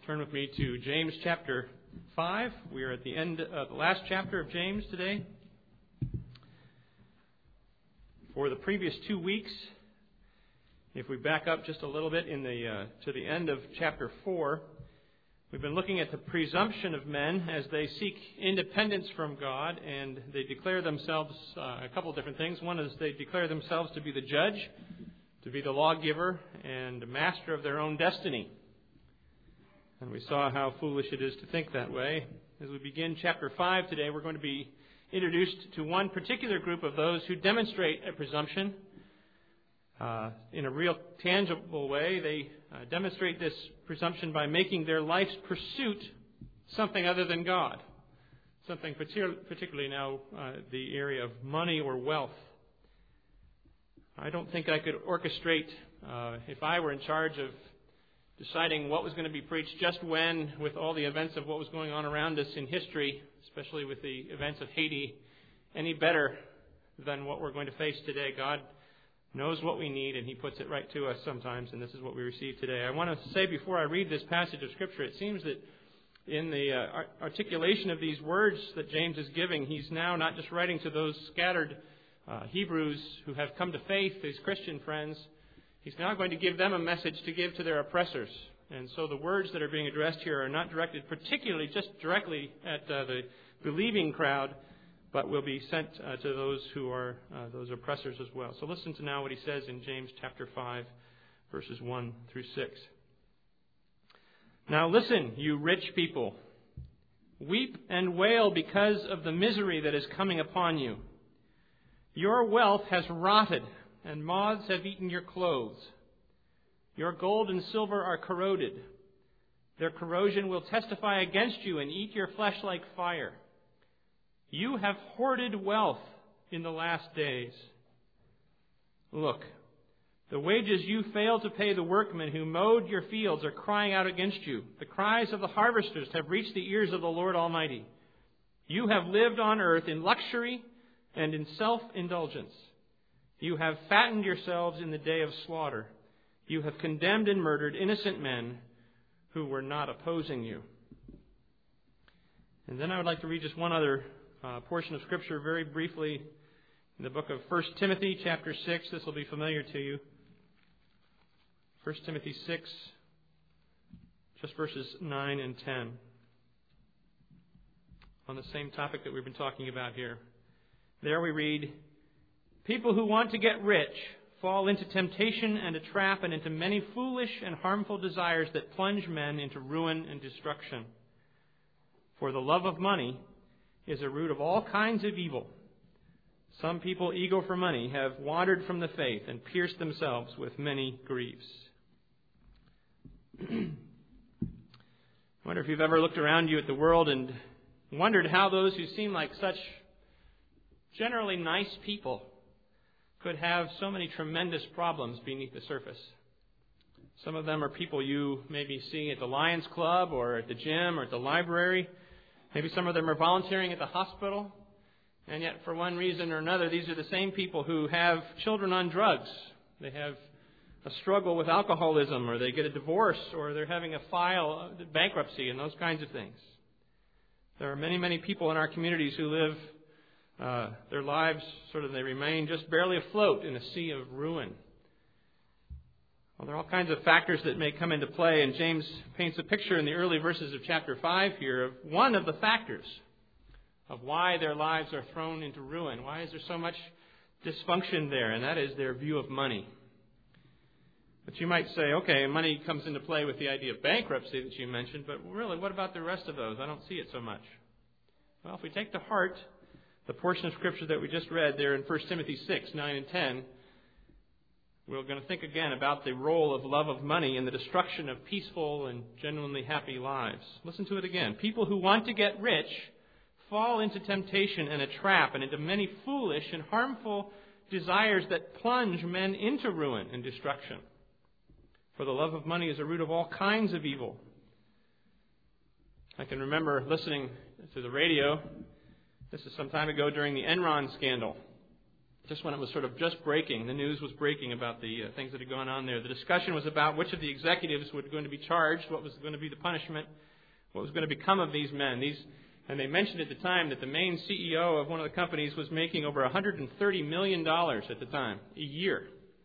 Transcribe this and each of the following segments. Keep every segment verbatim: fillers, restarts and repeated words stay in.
turn with me to James chapter five. We are at the end of the last chapter of James today. For the previous two weeks, if we back up just a little bit in the uh, to the end of chapter four, we've been looking at the presumption of men as they seek independence from God, and they declare themselves uh, a couple of different things. One is they declare themselves to be the judge, to be the lawgiver, and master of their own destiny. And we saw how foolish it is to think that way. As we begin chapter five today, we're going to be introduced to one particular group of those who demonstrate a presumption uh, in a real tangible way. They uh, demonstrate this presumption by making their life's pursuit something other than God, something partic- particularly now uh, the area of money or wealth. I don't think I could orchestrate, uh, if I were in charge of deciding what was going to be preached just when, with all the events of what was going on around us in history, especially with the events of Haiti, any better than what we're going to face today. God knows what we need, and He puts it right to us sometimes, and this is what we receive today. I want to say before I read this passage of Scripture, it seems that in the uh, articulation of these words that James is giving, he's now not just writing to those scattered uh, Hebrews who have come to faith, his Christian friends. He's now going to give them a message to give to their oppressors. And so the words that are being addressed here are not directed particularly just directly at uh, the believing crowd, but will be sent uh, to those who are uh, those oppressors as well. So listen to now what he says in James chapter five, verses one through six. Now listen, you rich people. Weep and wail because of the misery that is coming upon you. Your wealth has rotted, and moths have eaten your clothes. Your gold and silver are corroded. Their corrosion will testify against you and eat your flesh like fire. You have hoarded wealth in the last days. Look, the wages you failed to pay the workmen who mowed your fields are crying out against you. The cries of the harvesters have reached the ears of the Lord Almighty. You have lived on earth in luxury and in self-indulgence. You have fattened yourselves in the day of slaughter. You have condemned and murdered innocent men who were not opposing you. And then I would like to read just one other uh, portion of Scripture very briefly in the book of First Timothy chapter six. This will be familiar to you. First Timothy six, just verses nine and ten. On the same topic that we've been talking about here. There we read, people who want to get rich fall into temptation and a trap and into many foolish and harmful desires that plunge men into ruin and destruction. For the love of money is a root of all kinds of evil. Some people, eager for money, have wandered from the faith and pierced themselves with many griefs. I wonder if you've ever looked around you at the world and wondered how those who seem like such generally nice people could have so many tremendous problems beneath the surface. Some of them are people you maybe see at the Lions Club or at the gym or at the library. Maybe some of them are volunteering at the hospital. And yet, for one reason or another, these are the same people who have children on drugs. They have a struggle with alcoholism, or they get a divorce, or they're having a file bankruptcy and those kinds of things. There are many, many people in our communities who live Uh, their lives, sort of, they remain just barely afloat in a sea of ruin. Well, there are all kinds of factors that may come into play, and James paints a picture in the early verses of chapter five here of one of the factors of why their lives are thrown into ruin. Why is there so much dysfunction there? And that is their view of money. But you might say, okay, money comes into play with the idea of bankruptcy that you mentioned, but really, what about the rest of those? I don't see it so much. Well, if we take to heart the portion of Scripture that we just read there in First Timothy six, nine and ten, we're going to think again about the role of love of money in the destruction of peaceful and genuinely happy lives. Listen to it again. People who want to get rich fall into temptation and a trap and into many foolish and harmful desires that plunge men into ruin and destruction. For the love of money is a root of all kinds of evil. I can remember listening to the radio. This is some time ago during the Enron scandal. just when it was sort of just breaking, the news was breaking about the uh, things that had gone on there. The discussion was about which of the executives were going to be charged, what was going to be the punishment, what was going to become of these men. These, and they mentioned at the time that the main C E O of one of the companies was making over one hundred thirty million dollars at the time, a year.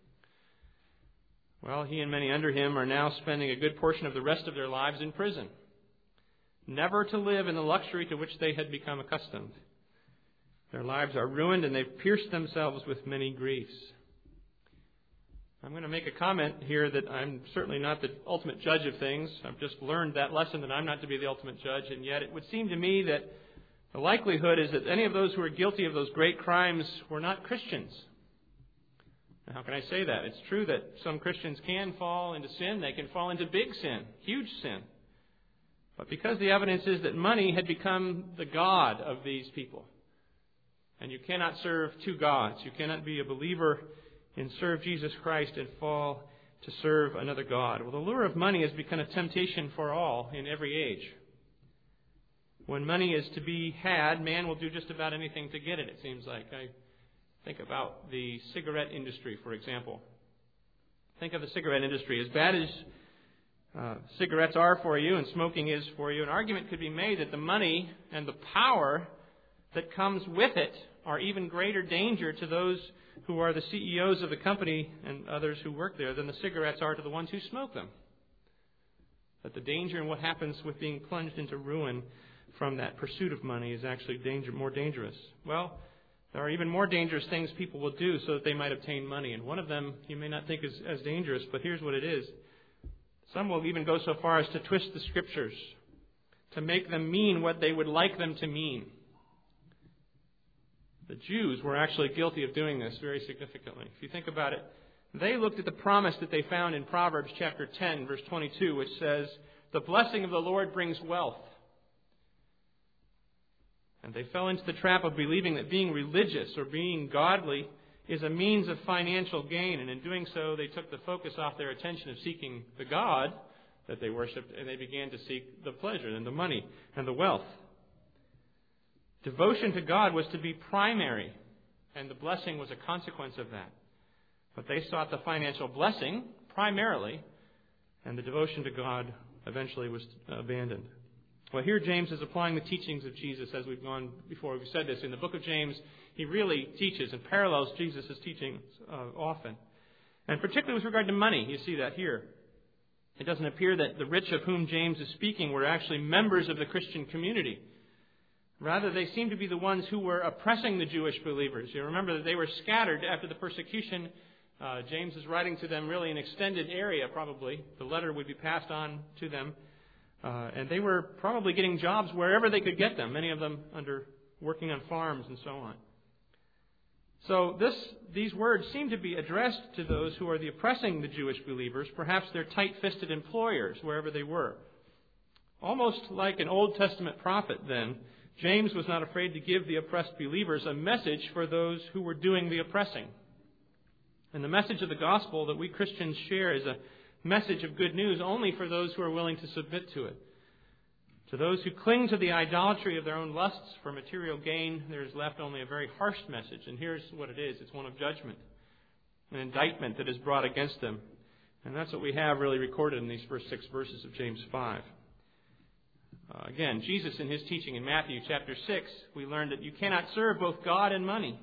Well, he and many under him are now spending a good portion of the rest of their lives in prison, never to live in the luxury to which they had become accustomed. Their lives are ruined, and they've pierced themselves with many griefs. I'm going to make a comment here that I'm certainly not the ultimate judge of things. I've just learned that lesson that I'm not to be the ultimate judge, and yet it would seem to me that the likelihood is that any of those who are guilty of those great crimes were not Christians. Now, how can I say that? It's true that some Christians can fall into sin. They can fall into big sin, huge sin. But because the evidence is that money had become the god of these people, and you cannot serve two gods. You cannot be a believer and serve Jesus Christ and fall to serve another god. Well, the lure of money has become a temptation for all in every age. When money is to be had, man will do just about anything to get it, it seems like. I think about the cigarette industry, for example. Think of the cigarette industry. As bad as uh, cigarettes are for you and smoking is for you, an argument could be made that the money and the power that comes with it are even greater danger to those who are the C E Os of the company and others who work there than the cigarettes are to the ones who smoke them. That the danger and what happens with being plunged into ruin from that pursuit of money is actually danger, more dangerous. Well, there are even more dangerous things people will do so that they might obtain money. And one of them you may not think is as dangerous, but here's what it is. Some will even go so far as to twist the Scriptures to make them mean what they would like them to mean. The Jews were actually guilty of doing this very significantly. If you think about it, they looked at the promise that they found in Proverbs chapter ten, verse twenty-two, which says, "The blessing of the Lord brings wealth." And they fell into the trap of believing that being religious or being godly is a means of financial gain. And in doing so, they took the focus off their attention of seeking the God that they worshipped, and they began to seek the pleasure and the money and the wealth. Devotion to God was to be primary, and the blessing was a consequence of that. But they sought the financial blessing primarily, and the devotion to God eventually was abandoned. Well, here James is applying the teachings of Jesus as we've gone before. We've said this. In the book of James, he really teaches and parallels Jesus' teachings uh, often. And particularly with regard to money, you see that here. It doesn't appear that the rich of whom James is speaking were actually members of the Christian community. Rather, they seem to be the ones who were oppressing the Jewish believers. You remember that they were scattered after the persecution. Uh, James is writing to them really an extended area, probably. The letter would be passed on to them. Uh, and they were probably getting jobs wherever they could get them, many of them under working on farms and so on. So this, these words seem to be addressed to those who are the oppressing the Jewish believers, perhaps their tight-fisted employers, wherever they were. Almost like an Old Testament prophet, then, James was not afraid to give the oppressed believers a message for those who were doing the oppressing. And the message of the gospel that we Christians share is a message of good news only for those who are willing to submit to it. To those who cling to the idolatry of their own lusts for material gain, there is left only a very harsh message. And here's what it is. It's one of judgment, an indictment that is brought against them. And that's what we have really recorded in these first six verses of James five. Uh, again, Jesus in his teaching in Matthew chapter six, we learned that you cannot serve both God and money.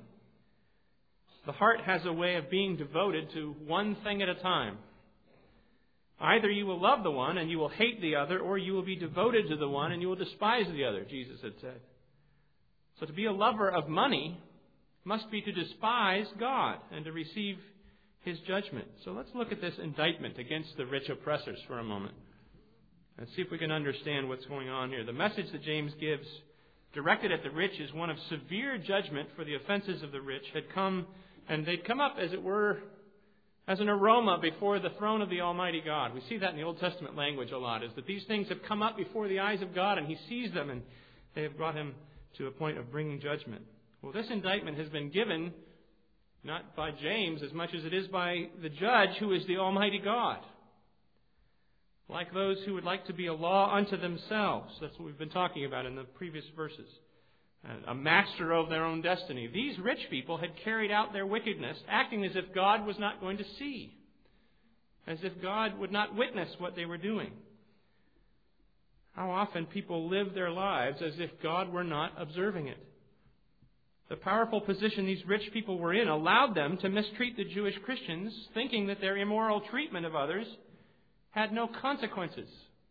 The heart has a way of being devoted to one thing at a time. Either you will love the one and you will hate the other, or you will be devoted to the one and you will despise the other, Jesus had said. So to be a lover of money must be to despise God and to receive his judgment. So let's look at this indictment against the rich oppressors for a moment and see if we can understand what's going on here. The message that James gives, directed at the rich, is one of severe judgment for the offenses of the rich had come, and they'd come up, as it were, as an aroma before the throne of the Almighty God. We see that in the Old Testament language a lot, is that these things have come up before the eyes of God, and he sees them, and they have brought him to a point of bringing judgment. Well, this indictment has been given not by James as much as it is by the judge, who is the Almighty God. Like those who would like to be a law unto themselves. That's what we've been talking about in the previous verses. a master of their own destiny. These rich people had carried out their wickedness, acting as if God was not going to see, as if God would not witness what they were doing. How often people live their lives as if God were not observing it. The powerful position these rich people were in allowed them to mistreat the Jewish Christians, thinking that their immoral treatment of others had no consequences,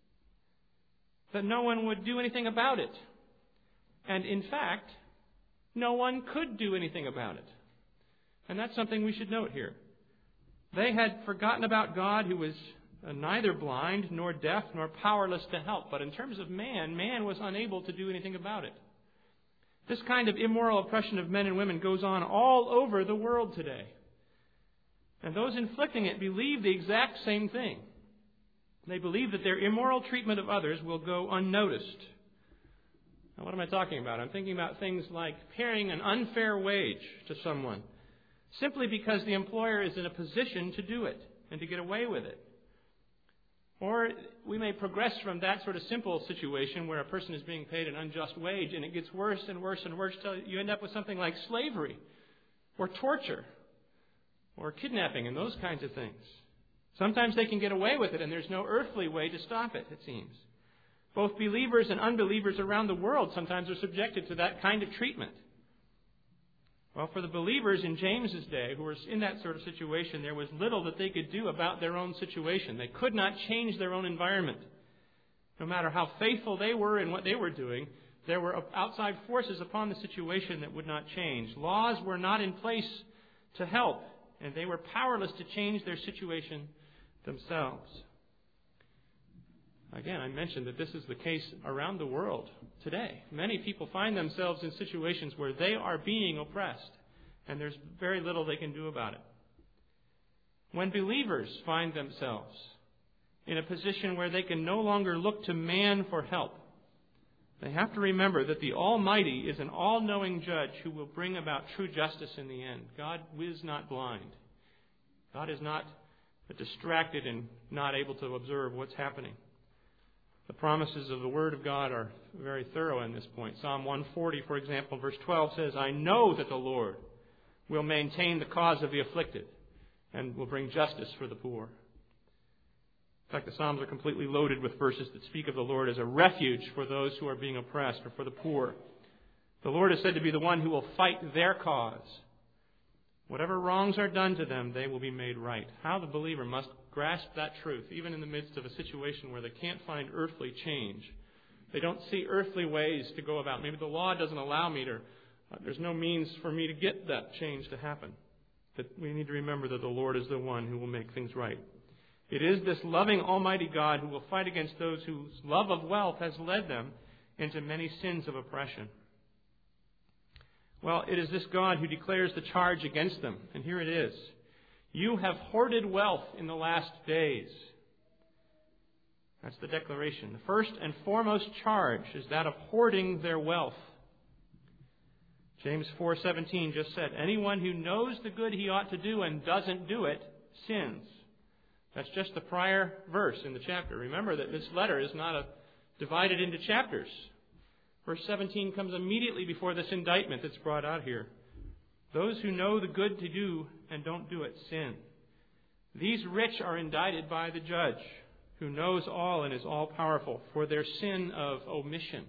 that no one would do anything about it. And in fact, no one could do anything about it. And that's something we should note here. They had forgotten about God, who was neither blind nor deaf nor powerless to help. But in terms of man, man was unable to do anything about it. This kind of immoral oppression of men and women goes on all over the world today. And those inflicting it believe the exact same thing. They believe that their immoral treatment of others will go unnoticed. Now, what am I talking about? I'm thinking about things like paying an unfair wage to someone simply because the employer is in a position to do it and to get away with it. Or we may progress from that sort of simple situation where a person is being paid an unjust wage and it gets worse and worse and worse till you end up with something like slavery or torture or kidnapping and those kinds of things. Sometimes they can get away with it and there's no earthly way to stop it, it seems. Both believers and unbelievers around the world sometimes are subjected to that kind of treatment. Well, for the believers in James's day who were in that sort of situation, there was little that they could do about their own situation. They could not change their own environment. No matter how faithful they were in what they were doing, there were outside forces upon the situation that would not change. Laws were not in place to help, and they were powerless to change their situation themselves. Again, I mentioned that this is the case around the world today. Many people find themselves in situations where they are being oppressed, and there's very little they can do about it. When believers find themselves in a position where they can no longer look to man for help, they have to remember that the Almighty is an all-knowing judge who will bring about true justice in the end. God is not blind. God is not distracted and not able to observe what's happening. The promises of the Word of God are very thorough in this point. Psalm one forty, for example, verse twelve says, I know that the Lord will maintain the cause of the afflicted and will bring justice for the poor. In fact, the Psalms are completely loaded with verses that speak of the Lord as a refuge for those who are being oppressed or for the poor. The Lord is said to be the one who will fight their cause. Whatever wrongs are done to them, they will be made right. How the believer must grasp that truth, even in the midst of a situation where they can't find earthly change. They don't see earthly ways to go about. Maybe the law doesn't allow me to, uh, there's no means for me to get that change to happen. But we need to remember that the Lord is the one who will make things right. It is this loving Almighty God who will fight against those whose love of wealth has led them into many sins of oppression. Well, it is this God who declares the charge against them. And here it is. You have hoarded wealth in the last days. That's the declaration. The first and foremost charge is that of hoarding their wealth. James four seventeen just said, anyone who knows the good he ought to do and doesn't do it sins. That's just the prior verse in the chapter. Remember that this letter is not a, divided into chapters. Verse seventeen comes immediately before this indictment that's brought out here. Those who know the good to do and don't do it sin. These rich are indicted by the judge, who knows all and is all-powerful, for their sin of omission.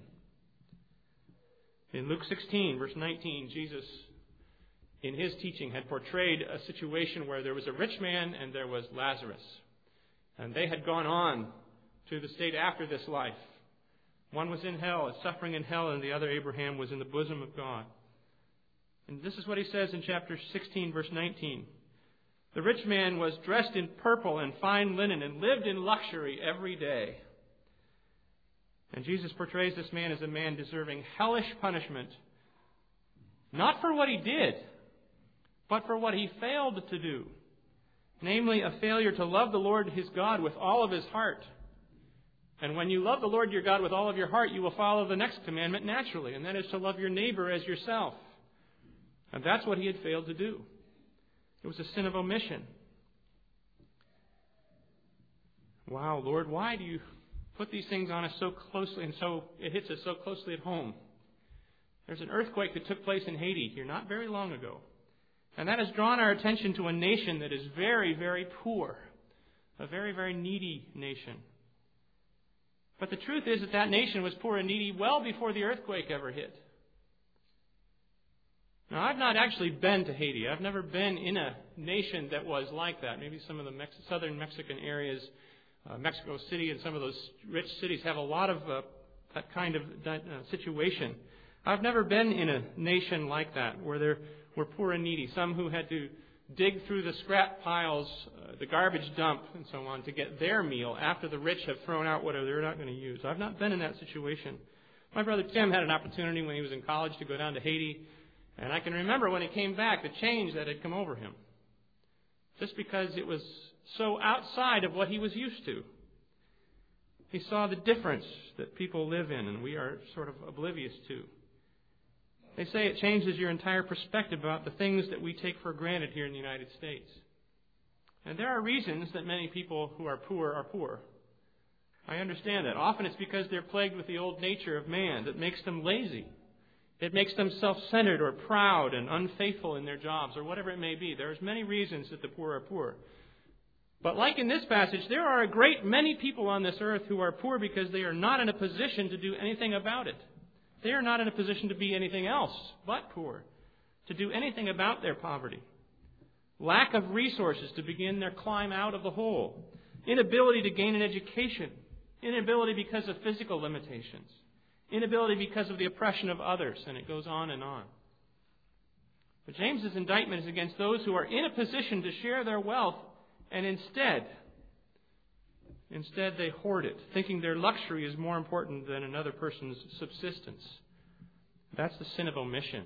In Luke sixteen, verse nineteen, Jesus, in his teaching, had portrayed a situation where there was a rich man and there was Lazarus. And they had gone on to the state after this life. One was in hell, suffering in hell, and the other, Abraham, was in the bosom of God. And this is what he says in chapter sixteen, verse nineteen. The rich man was dressed in purple and fine linen and lived in luxury every day. And Jesus portrays this man as a man deserving hellish punishment, not for what he did, but for what he failed to do. Namely, a failure to love the Lord his God with all of his heart. And when you love the Lord your God with all of your heart, you will follow the next commandment naturally, and that is to love your neighbor as yourself. And that's what he had failed to do. It was a sin of omission. Wow, Lord, why do you put these things on us so closely and so it hits us so closely at home? There's an earthquake that took place in Haiti here not very long ago. And that has drawn our attention to a nation that is very, very poor. A very, very needy nation. But the truth is that that nation was poor and needy well before the earthquake ever hit. Now, I've not actually been to Haiti. I've never been in a nation that was like that. Maybe some of the Mex- southern Mexican areas, uh, Mexico City and some of those rich cities have a lot of uh, that kind of uh, situation. I've never been in a nation like that where there were poor and needy. Some who had to dig through the scrap piles, uh, the garbage dump, and so on to get their meal after the rich have thrown out whatever they're not going to use. I've not been in that situation. My brother Tim had an opportunity when he was in college to go down to Haiti, and I can remember when he came back the change that had come over him. Just because it was so outside of what he was used to. He saw the difference that people live in and we are sort of oblivious to. They say it changes your entire perspective about the things that we take for granted here in the United States. And there are reasons that many people who are poor are poor. I understand that. Often it's because they're plagued with the old nature of man that makes them lazy. It makes them self-centered or proud and unfaithful in their jobs or whatever it may be. There's many reasons that the poor are poor. But like in this passage, there are a great many people on this earth who are poor because they are not in a position to do anything about it. They are not in a position to be anything else but poor, to do anything about their poverty. Lack of resources to begin their climb out of the hole. Inability to gain an education. Inability because of physical limitations. Inability because of the oppression of others. And it goes on and on. But James's indictment is against those who are in a position to share their wealth and instead, instead they hoard it, thinking their luxury is more important than another person's subsistence. That's the sin of omission.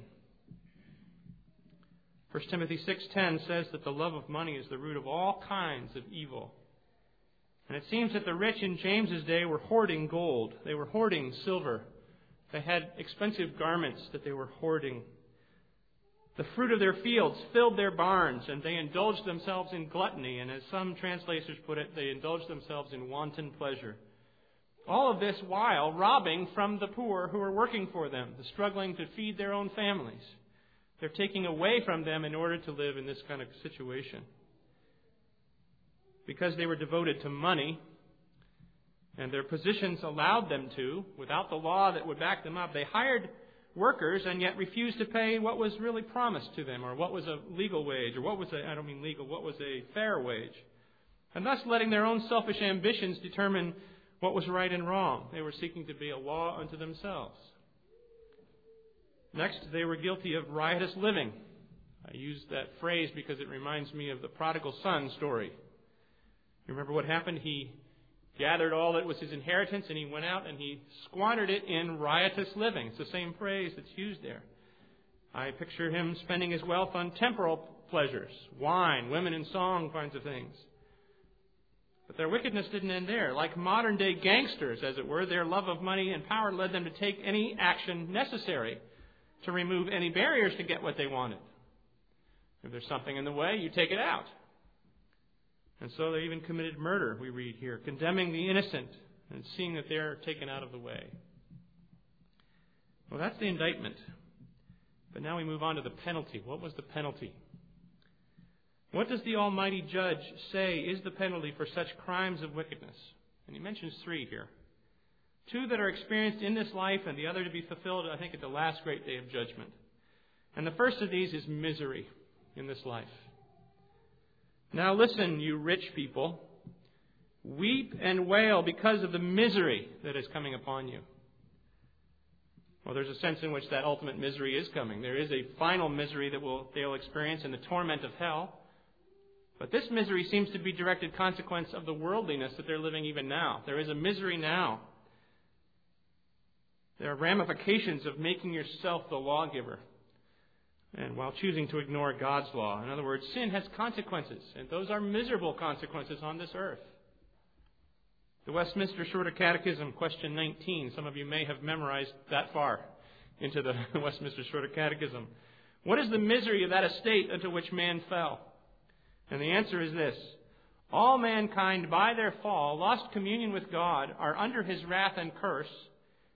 First Timothy six ten says that the love of money is the root of all kinds of evil. And it seems that the rich in James's day were hoarding gold. They were hoarding silver. They had expensive garments that they were hoarding. The fruit of their fields filled their barns, and they indulged themselves in gluttony. And as some translators put it, they indulged themselves in wanton pleasure. All of this while robbing from the poor who are working for them, the struggling to feed their own families. They're taking away from them in order to live in this kind of situation. Because they were devoted to money, and their positions allowed them to, without the law that would back them up, they hired workers and yet refused to pay what was really promised to them, or what was a legal wage, or what was a, I don't mean legal, what was a fair wage. And thus letting their own selfish ambitions determine what was right and wrong. They were seeking to be a law unto themselves. Next, they were guilty of riotous living. I use that phrase because it reminds me of the prodigal son story. You remember what happened? He gathered all that was his inheritance and he went out and he squandered it in riotous living. It's the same phrase that's used there. I picture him spending his wealth on temporal pleasures, wine, women and song kinds of things. But their wickedness didn't end there. Like modern day gangsters, as it were, their love of money and power led them to take any action necessary to remove any barriers to get what they wanted. If there's something in the way, you take it out. And so they even committed murder, we read here, condemning the innocent and seeing that they're taken out of the way. Well, that's the indictment. But now we move on to the penalty. What was the penalty? What does the Almighty Judge say is the penalty for such crimes of wickedness? And he mentions three here. Two that are experienced in this life and the other to be fulfilled, I think, at the last great day of judgment. And the first of these is misery in this life. Now listen, you rich people. Weep and wail because of the misery that is coming upon you. Well, there's a sense in which that ultimate misery is coming. There is a final misery that will, they'll experience in the torment of hell. But this misery seems to be directed consequence of the worldliness that they're living even now. There is a misery now. There are ramifications of making yourself the lawgiver, and while choosing to ignore God's law. In other words, sin has consequences, and those are miserable consequences on this earth. The Westminster Shorter Catechism, question nineteen. Some of you may have memorized that far into the Westminster Shorter Catechism. What is the misery of that estate into which man fell? And the answer is this. All mankind by their fall lost communion with God, are under his wrath and curse,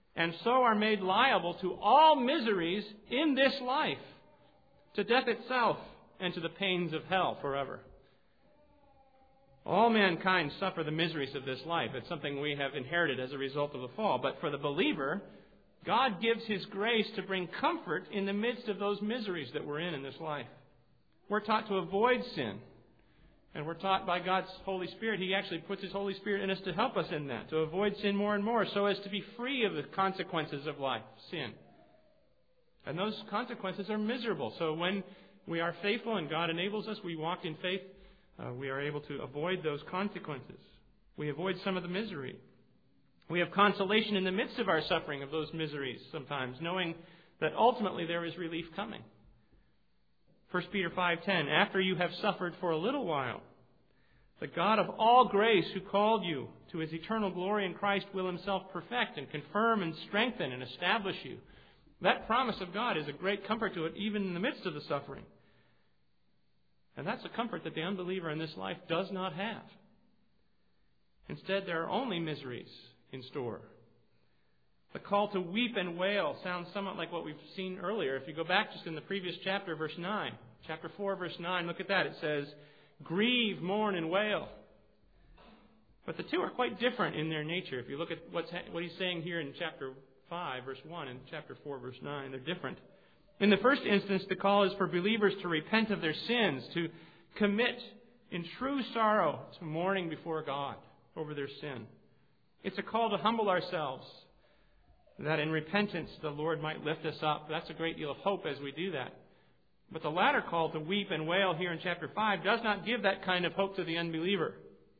and so are made liable to all miseries in this life, to death itself, and to the pains of hell forever. All mankind suffer the miseries of this life. It's something we have inherited as a result of the fall. But for the believer, God gives His grace to bring comfort in the midst of those miseries that we're in in this life. We're taught to avoid sin. And we're taught by God's Holy Spirit. He actually puts His Holy Spirit in us to help us in that, to avoid sin more and more, so as to be free of the consequences of life, sin. And those consequences are miserable. So when we are faithful and God enables us, we walk in faith, uh, we are able to avoid those consequences. We avoid some of the misery. We have consolation in the midst of our suffering of those miseries sometimes, knowing that ultimately there is relief coming. First Peter five ten, after you have suffered for a little while, the God of all grace who called you to His eternal glory in Christ will Himself perfect and confirm and strengthen and establish you. That promise of God is a great comfort to it, even in the midst of the suffering. And that's a comfort that the unbeliever in this life does not have. Instead, there are only miseries in store. The call to weep and wail sounds somewhat like what we've seen earlier. If you go back just in the previous chapter, verse nine, chapter four, verse nine, look at that. It says, grieve, mourn, and wail. But the two are quite different in their nature. If you look at what's, what he's saying here in chapter five, verse one, and chapter four, verse nine, they're different. In the first instance, the call is for believers to repent of their sins, to commit in true sorrow to mourning before God over their sin. It's a call to humble ourselves, that in repentance the Lord might lift us up. That's a great deal of hope as we do that. But the latter call to weep and wail here in chapter five does not give that kind of hope to the unbeliever.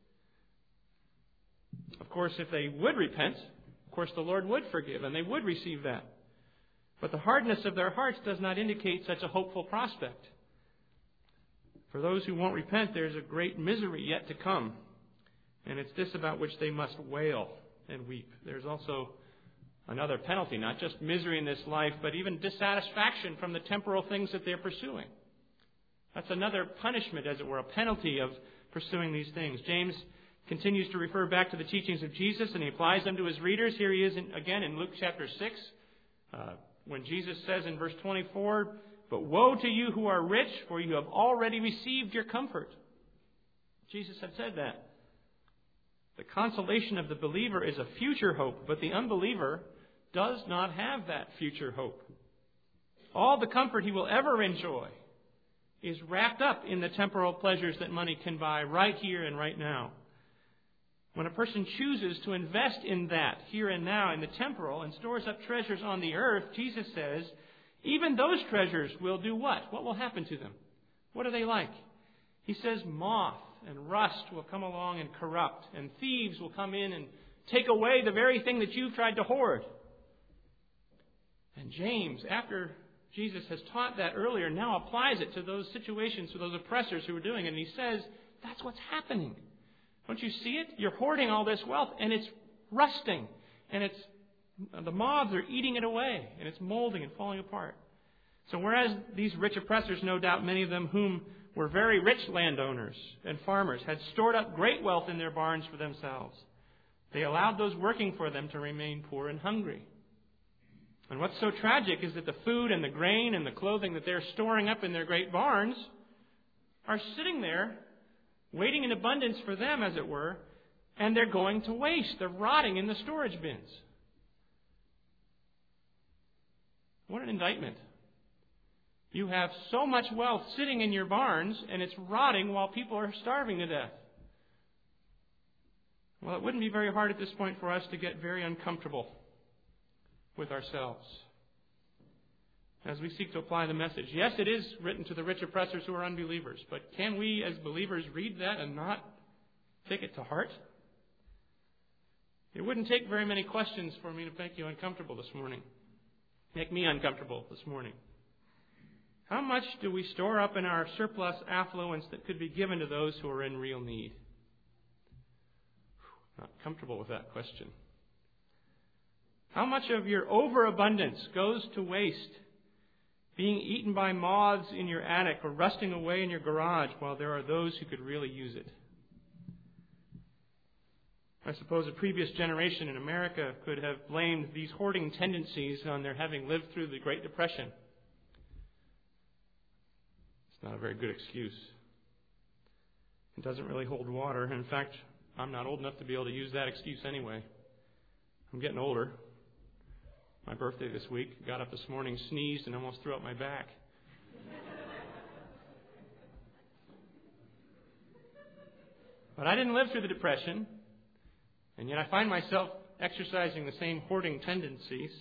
Of course, if they would repent, of course the Lord would forgive and they would receive that. But the hardness of their hearts does not indicate such a hopeful prospect. For those who won't repent, there's a great misery yet to come. And it's this about which they must wail and weep. There's also another penalty, not just misery in this life, but even dissatisfaction from the temporal things that they're pursuing. That's another punishment, as it were, a penalty of pursuing these things. James continues to refer back to the teachings of Jesus, and he applies them to his readers. Here he is in, again in Luke chapter six, uh, when Jesus says in verse twenty-four, but woe to you who are rich, for you have already received your comfort. Jesus had said that. The consolation of the believer is a future hope, but the unbeliever does not have that future hope. All the comfort he will ever enjoy is wrapped up in the temporal pleasures that money can buy right here and right now. When a person chooses to invest in that here and now in the temporal and stores up treasures on the earth, Jesus says, even those treasures will do what? What will happen to them? What are they like? He says moth and rust will come along and corrupt, and thieves will come in and take away the very thing that you've tried to hoard. And James, after Jesus has taught that earlier, now applies it to those situations, to those oppressors who are doing it. And he says, that's what's happening. Don't you see it? You're hoarding all this wealth, and it's rusting, and it's the moths are eating it away, and it's molding and falling apart. So whereas these rich oppressors, no doubt many of them whom were very rich landowners and farmers, had stored up great wealth in their barns for themselves, they allowed those working for them to remain poor and hungry. And what's so tragic is that the food and the grain and the clothing that they're storing up in their great barns are sitting there, waiting in abundance for them, as it were, and they're going to waste. They're rotting in the storage bins. What an indictment. You have so much wealth sitting in your barns, and it's rotting while people are starving to death. Well, it wouldn't be very hard at this point for us to get very uncomfortable with ourselves as we seek to apply the message. Yes, it is written to the rich oppressors who are unbelievers, but can we as believers read that and not take it to heart? It wouldn't take very many questions for me to make you uncomfortable this morning. Make me uncomfortable this morning. How much do we store up in our surplus affluence that could be given to those who are in real need? Not comfortable with that question. How much of your overabundance goes to waste, being eaten by moths in your attic or rusting away in your garage while there are those who could really use it? I suppose a previous generation in America could have blamed these hoarding tendencies on their having lived through the Great Depression. It's not a very good excuse. It doesn't really hold water. In fact, I'm not old enough to be able to use that excuse anyway. I'm getting older. My birthday this week. Got up this morning, sneezed, and almost threw out my back. But I didn't live through the Depression, and yet I find myself exercising the same hoarding tendencies.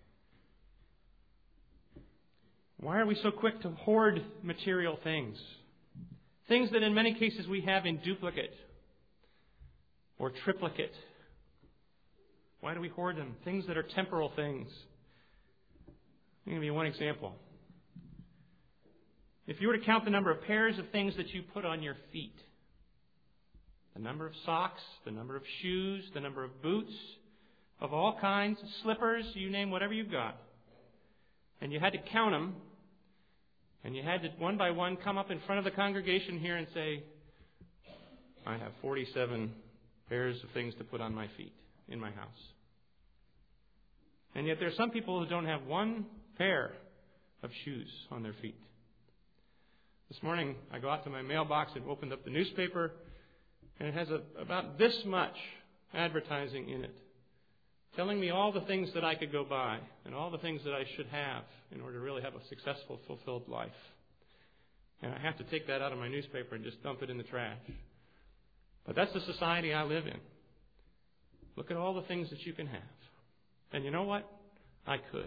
Why are we so quick to hoard material things? Things that in many cases we have in duplicate or triplicate. Why do we hoard them? Things that are temporal things. I'll give you one example. If you were to count the number of pairs of things that you put on your feet, the number of socks, the number of shoes, the number of boots of all kinds, slippers, you name whatever you've got, and you had to count them, and you had to, one by one, come up in front of the congregation here and say, I have forty-seven pairs of things to put on my feet in my house. And yet there are some people who don't have one pair of shoes on their feet. This morning, I go out to my mailbox and opened up the newspaper, and it has a, about this much advertising in it, telling me all the things that I could go buy and all the things that I should have in order to really have a successful, fulfilled life. And I have to take that out of my newspaper and just dump it in the trash. But that's the society I live in. Look at all the things that you can have. And you know what? I could.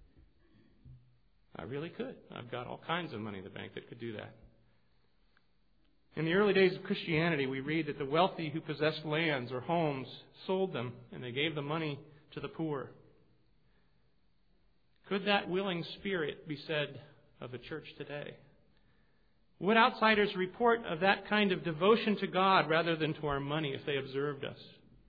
I really could. I've got all kinds of money in the bank that could do that. In the early days of Christianity, we read that the wealthy who possessed lands or homes sold them, and they gave the money to the poor. Could that willing spirit be said of the church today? Would outsiders report of that kind of devotion to God rather than to our money if they observed us?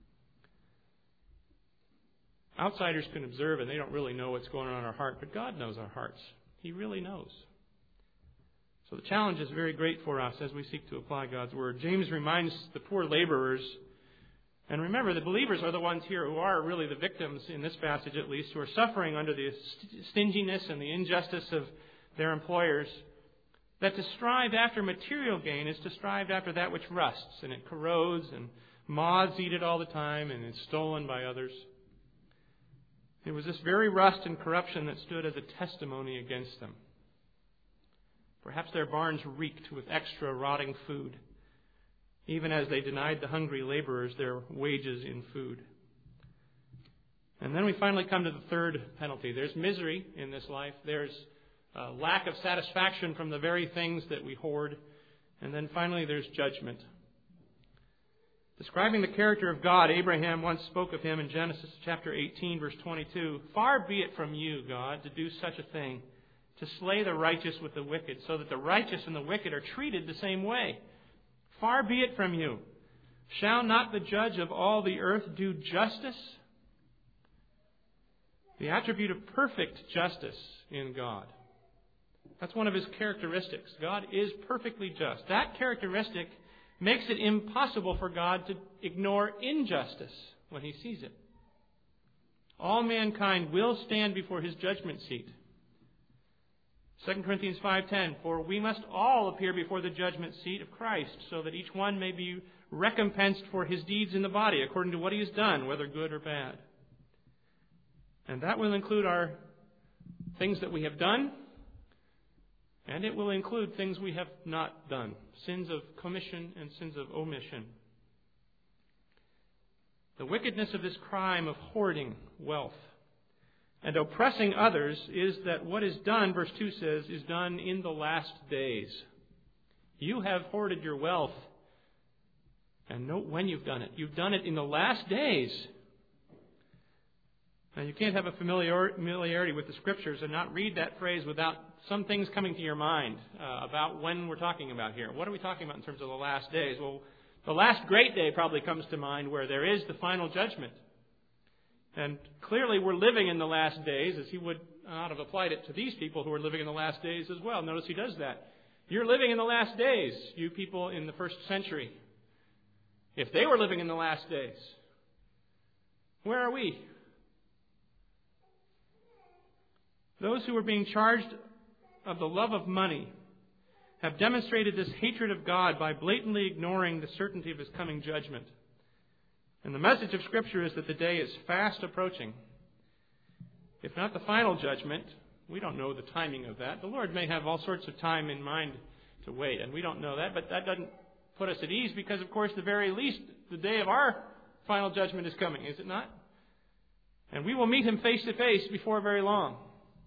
Outsiders can observe and they don't really know what's going on in our heart, but God knows our hearts. He really knows. So the challenge is very great for us as we seek to apply God's Word. James reminds the poor laborers, and remember, the believers are the ones here who are really the victims, in this passage at least, who are suffering under the stinginess and the injustice of their employers, that to strive after material gain is to strive after that which rusts, and it corrodes, and moths eat it all the time, and it's stolen by others. It was this very rust and corruption that stood as a testimony against them. Perhaps their barns reeked with extra rotting food, even as they denied the hungry laborers their wages in food. And then we finally come to the third penalty. There's misery in this life. There's a lack of satisfaction from the very things that we hoard. And then finally there's judgment. Describing the character of God, Abraham once spoke of him in Genesis chapter eighteen, verse twenty-two. Far be it from you, God, to do such a thing, to slay the righteous with the wicked, so that the righteous and the wicked are treated the same way. Far be it from you. Shall not the judge of all the earth do justice? The attribute of perfect justice in God. That's one of His characteristics. God is perfectly just. That characteristic makes it impossible for God to ignore injustice when He sees it. All mankind will stand before His judgment seat. Second Corinthians five ten, for we must all appear before the judgment seat of Christ, so that each one may be recompensed for his deeds in the body, according to what he has done, whether good or bad. And that will include our things that we have done, and it will include things we have not done, sins of commission and sins of omission. The wickedness of this crime of hoarding wealth and oppressing others is that what is done, verse two says, is done in the last days. You have hoarded your wealth, and note when you've done it. You've done it in the last days. Now, you can't have a familiarity with the Scriptures and not read that phrase without some things coming to your mind uh, about when we're talking about here. What are we talking about in terms of the last days? Well, the last great day probably comes to mind where there is the final judgment. And clearly we're living in the last days, as He would not have applied it to these people who are living in the last days as well. Notice He does that. You're living in the last days, you people in the first century. If they were living in the last days, Where are we? Those who are being charged of the love of money have demonstrated this hatred of God by blatantly ignoring the certainty of His coming judgment. And the message of Scripture is that the day is fast approaching. If not the final judgment, we don't know the timing of that. The Lord may have all sorts of time in mind to wait, and we don't know that, but that doesn't put us at ease because, of course, the very least, the day of our final judgment is coming, is it not? And we will meet Him face to face before very long.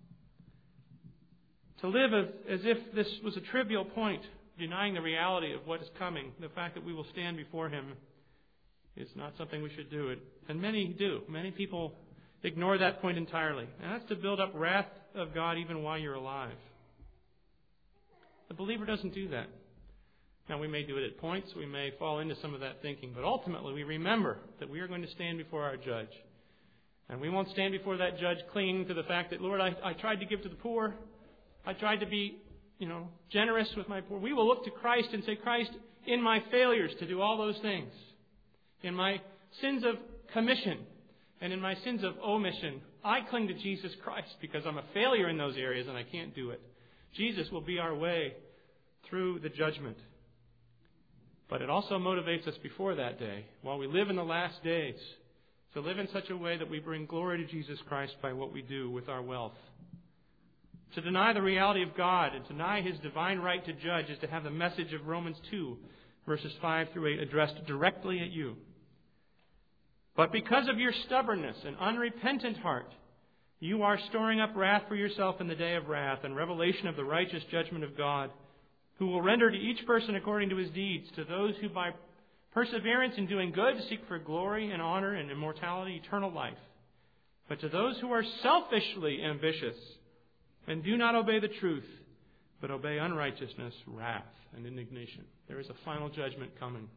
To live as, as if this was a trivial point, denying the reality of what is coming, the fact that we will stand before Him, is not something we should do. And many do. Many people ignore that point entirely. And that's to build up wrath of God even while you're alive. The believer doesn't do that. Now, we may do it at points. We may fall into some of that thinking. But ultimately, we remember that we are going to stand before our judge. And we won't stand before that judge clinging to the fact that, Lord, I, I tried to give to the poor. I tried to be, you know, generous with my poor. We will look to Christ and say, Christ, in my failures to do all those things, in my sins of commission and in my sins of omission, I cling to Jesus Christ because I'm a failure in those areas and I can't do it. Jesus will be our way through the judgment. But it also motivates us before that day, while we live in the last days, to live in such a way that we bring glory to Jesus Christ by what we do with our wealth. To deny the reality of God and deny His divine right to judge is to have the message of Romans two, verses five through eight, addressed directly at you. But because of your stubbornness and unrepentant heart, you are storing up wrath for yourself in the day of wrath and revelation of the righteous judgment of God, who will render to each person according to his deeds, to those who by perseverance in doing good seek for glory and honor and immortality, eternal life. But to those who are selfishly ambitious and do not obey the truth, but obey unrighteousness, wrath, and indignation. There is a final judgment coming.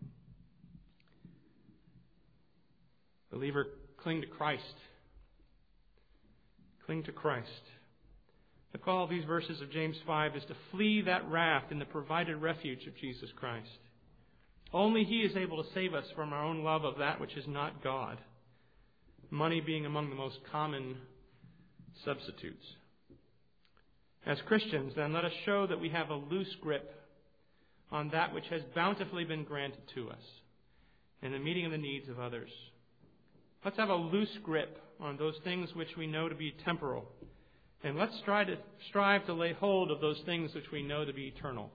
Believer, cling to Christ. Cling to Christ. The call of these verses of James five is to flee that wrath in the provided refuge of Jesus Christ. Only He is able to save us from our own love of that which is not God, money being among the most common substitutes. As Christians, then, let us show that we have a loose grip on that which has bountifully been granted to us in the meeting of the needs of others. Let's have a loose grip on those things which we know to be temporal, and let's try to strive to lay hold of those things which we know to be eternal.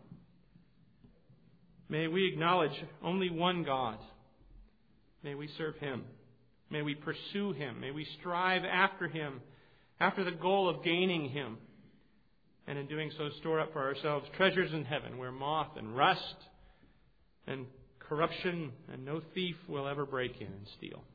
May we acknowledge only one God. May we serve Him. May we pursue Him. May we strive after Him, after the goal of gaining Him. And in doing so, store up for ourselves treasures in heaven, where moth and rust and corruption and no thief will ever break in and steal.